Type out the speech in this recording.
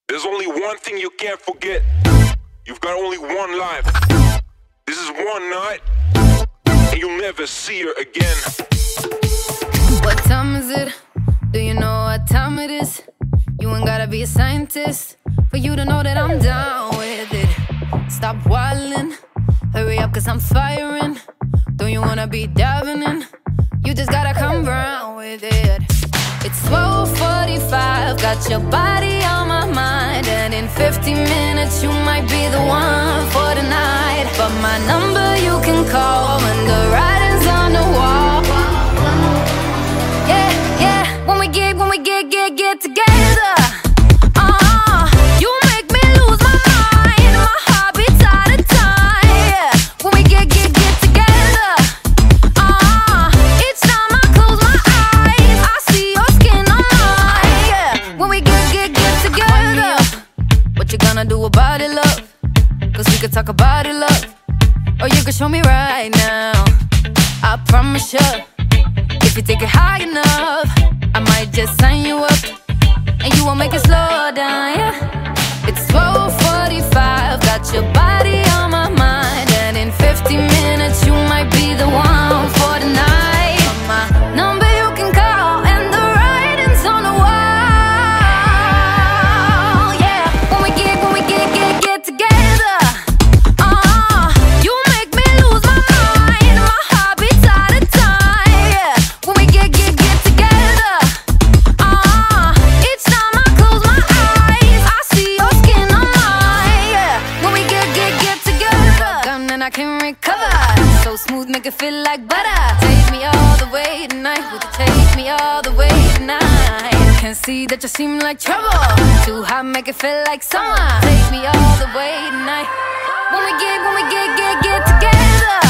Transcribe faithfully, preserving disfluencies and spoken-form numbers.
There's only one thing you can't forget. You've got only one life. This is one night, and you'll never see her again. What time is it? Do you know what time it is? You ain't gotta be a scientist for you to know that I'm down with it. Stop wildin', hurry up cause I'm firing. Don't you wanna be diving in? You just gotta come round with it. It's twelve forty-five, got your body on my mind. And in fifty minutes you might be the one for the night. But my number you can call when the writing's on the wall. Yeah, yeah, when we get, when we get, get, get together. Uh, you make me lose my mind, my heart beats out of time. Yeah, when we get, get, get together. Uh, each time I close my eyes, I see your skin on mine. Yeah, when we get, get, get together. What you gonna do about it, love? Cause we could talk about it, love. Or you can show me right now. I promise you, if you take it high enough, I might just sign you up, and you won't make it slow down, yeah. It's twelve forty-five, got your body on my mind. And in fifty minutes you might be the one for the night. But my number you can call, and the writing's on the wall. Yeah, when we get, when we get, get, get together. Uh, you make me lose my mind, my heart beats out of time. Yeah, when we get, get, get together. Uh, each time I close my eyes, I see your skin on mine. Yeah, when we get, get, get together. Gun and I can recover, so smooth, make it feel like butter. Take me all the way tonight, would you take me all the way tonight? Can see that you seem like trouble, too hot, make it feel like summer. Take me all the way tonight, when we get, when we get, get, get together.